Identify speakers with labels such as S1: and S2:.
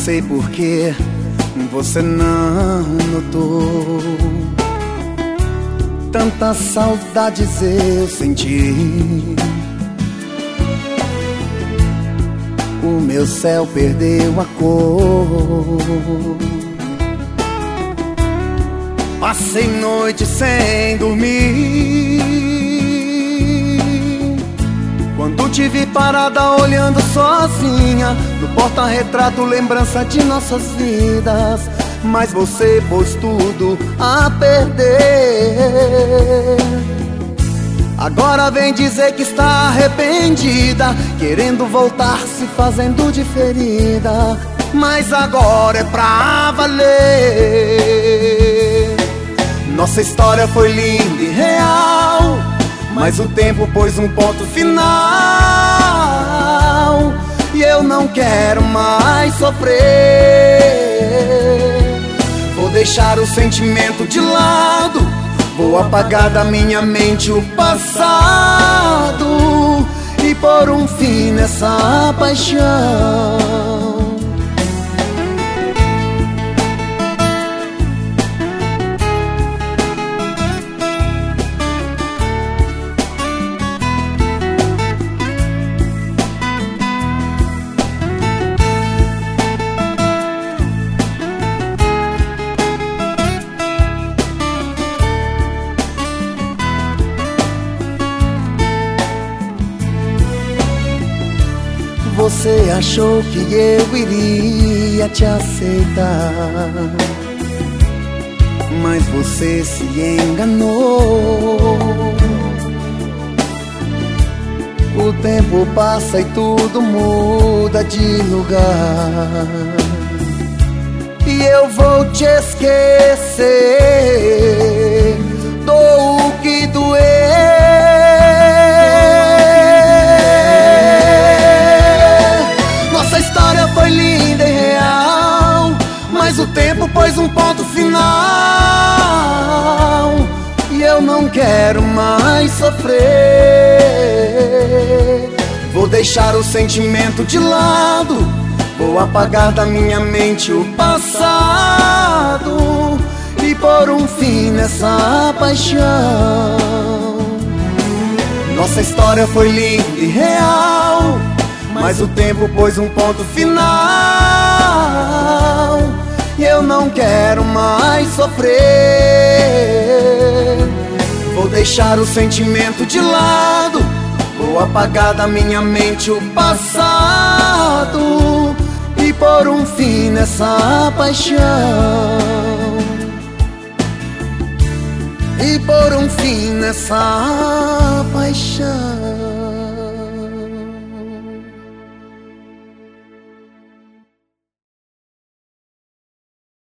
S1: sei por que você não notou. Tantas saudades eu senti. O meu céu perdeu a cor. Passei noite sem dormir. Quando te vi parada olhando sozinha no porta-retrato, lembrança de nossas vidas. Mas você pôs tudo a perder. Agora vem dizer que está arrependida, querendo voltar, se fazendo de ferida. Mas agora é pra valer. Nossa história foi linda e real, mas o tempo pôs um ponto final. E eu não quero mais sofrer. Vou deixar o sentimento de lado, vou apagar da minha mente o passado e pôr um fim nessa paixão. Você achou que eu iria te aceitar, mas você se enganou. O tempo passa e tudo muda de lugar, e eu vou te esquecer, dou o que doer. Foi linda e real, mas o tempo pôs um ponto final. E eu não quero mais sofrer. Vou deixar o sentimento de lado, vou apagar da minha mente o passado e pôr um fim nessa paixão. Nossa história foi linda e real, mas o tempo pôs um ponto final. E eu não quero mais sofrer. Vou deixar o sentimento de lado, vou apagar da minha mente o passado e pôr um fim nessa paixão. E pôr um fim nessa paixão.